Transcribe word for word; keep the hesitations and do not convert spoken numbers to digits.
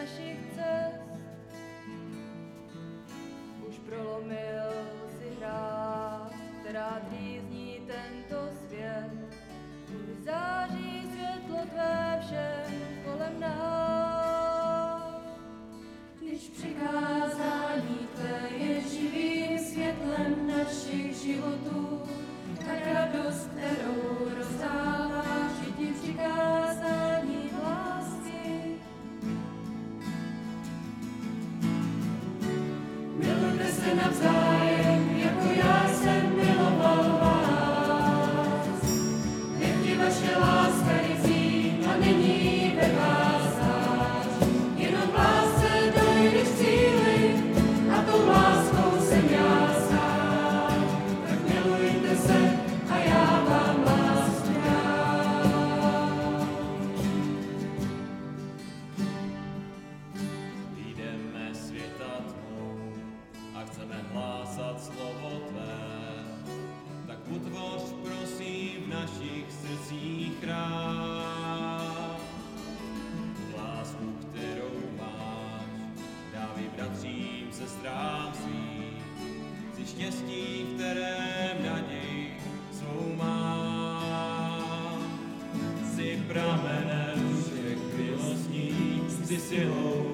našich cest. Už prolomil si hráz, která trýzní tento svět. Září světlo tvé všem kolem nás. Když přikázání tvé je živým světlem našich životů, tak radost, kterou rozdáváš, je ti přikázání lásky. Milujte se navzájem, jako já jsem miloval vás. Nech ti vaše láska rizí a není ve vás zář. Jenom v lásce dojdeš k cíli a tou láskou jsem já sám. Tak milujte se a já vám lásku dám. Jdeme světa tmou a chceme hlásat slovo tvé, tak utvoř prosím v našich srdcích rád. Lásku, kterou máš, dávej bratřím, sestrám svým, si štěstí, v kterém naději svou mám. Jsi pramenem všech milostí, jsi silou